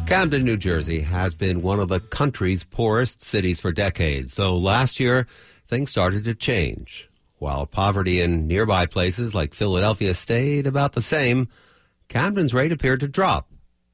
Camden, New Jersey has been one of the country's poorest cities for decades, though last year things started to change. While poverty in nearby places like Philadelphia stayed about the same, Camden's rate appeared to drop.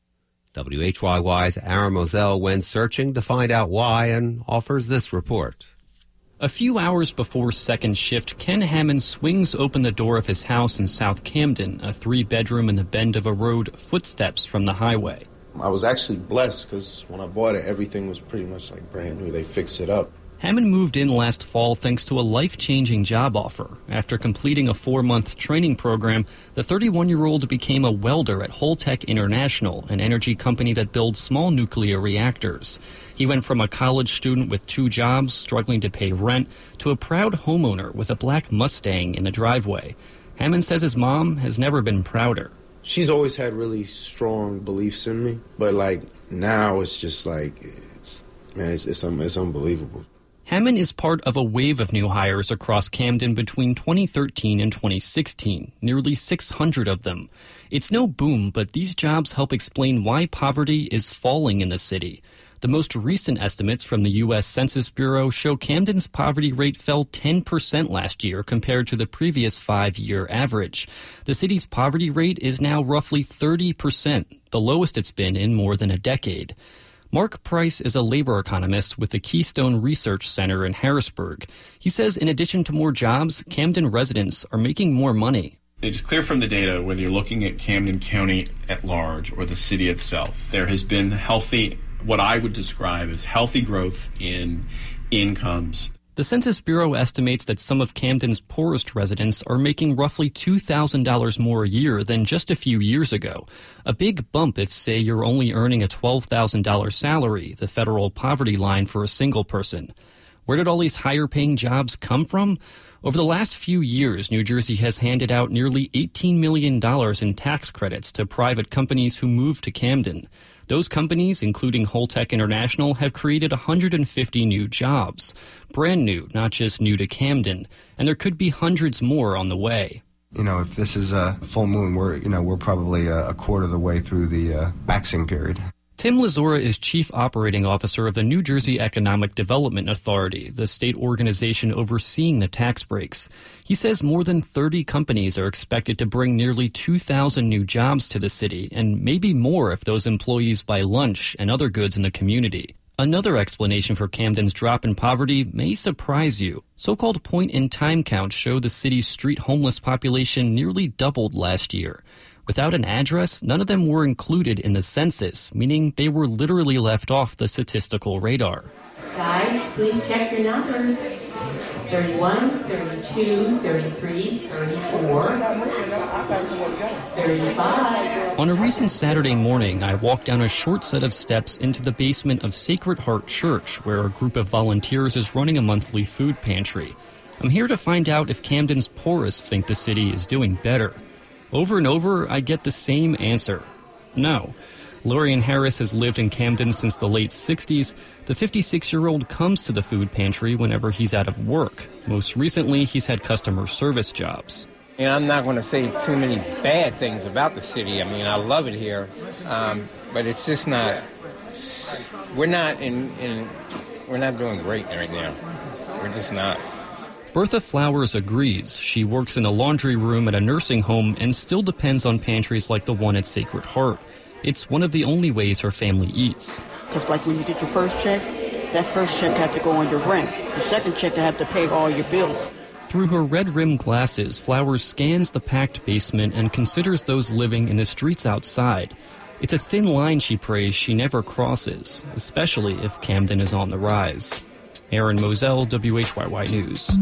WHYY's Aaron Moselle went searching to find out why and offers this report. A few hours before second shift, Ken Hammond swings open the door of his house in South Camden, a 3-bedroom in the bend of a road footsteps from the highway. I was actually blessed because when I bought it, everything was pretty much like brand new. They fixed it up. Hammond moved in last fall thanks to a life-changing job offer. After completing a 4-month training program, the 31-year-old became a welder at Holtec International, an energy company that builds small nuclear reactors. He went from a college student with 2 jobs, struggling to pay rent, to a proud homeowner with a black Mustang in the driveway. Hammond says his mom has never been prouder. She's always had really strong beliefs in me, but like now it's just like, it's unbelievable. Hammond is part of a wave of new hires across Camden between 2013 and 2016, nearly 600 of them. It's no boom, but these jobs help explain why poverty is falling in the city. The most recent estimates from the U.S. Census Bureau show Camden's poverty rate fell 10% last year compared to the previous 5-year average. The city's poverty rate is now roughly 30%, the lowest it's been in more than a decade. Mark Price is a labor economist with the Keystone Research Center in Harrisburg. He says in addition to more jobs, Camden residents are making more money. It's clear from the data, whether you're looking at Camden County at large or the city itself, there has been what I would describe as healthy growth in incomes. The Census Bureau estimates that some of Camden's poorest residents are making roughly $2,000 more a year than just a few years ago. A big bump if, say, you're only earning a $12,000 salary, the federal poverty line for a single person. Where did all these higher-paying jobs come from? Over the last few years, New Jersey has handed out nearly $18 million in tax credits to private companies who moved to Camden. Those companies, including Holtec International, have created 150 new jobs. Brand new, not just new to Camden. And there could be hundreds more on the way. You know, if this is a full moon, we're probably a quarter of the way through the waxing period. Tim Lazora is Chief Operating Officer of the New Jersey Economic Development Authority, the state organization overseeing the tax breaks. He says more than 30 companies are expected to bring nearly 2,000 new jobs to the city, and maybe more if those employees buy lunch and other goods in the community. Another explanation for Camden's drop in poverty may surprise you. So-called point-in-time counts show the city's street homeless population nearly doubled last year. Without an address, none of them were included in the census, meaning they were literally left off the statistical radar. Guys, please check your numbers. 31, 32, 33, 34, 35. On a recent Saturday morning, I walked down a short set of steps into the basement of Sacred Heart Church, where a group of volunteers is running a monthly food pantry. I'm here to find out if Camden's poorest think the city is doing better. Over and over, I get the same answer. No. Lorian Harris has lived in Camden since the late 60s. The 56-year-old comes to the food pantry whenever he's out of work. Most recently, he's had customer service jobs. And I'm not going to say too many bad things about the city. I mean, I love it here, but it's just not. We're not we're not doing great right now. We're just not. Bertha Flowers agrees. She works in a laundry room at a nursing home and still depends on pantries like the one at Sacred Heart. It's one of the only ways her family eats. Because like when you get your first check, that first check had to go on your rent. The second check had to pay all your bills. Through her red-rimmed glasses, Flowers scans the packed basement and considers those living in the streets outside. It's a thin line, she prays, she never crosses, especially if Camden is on the rise. Aaron Moselle, WHYY News.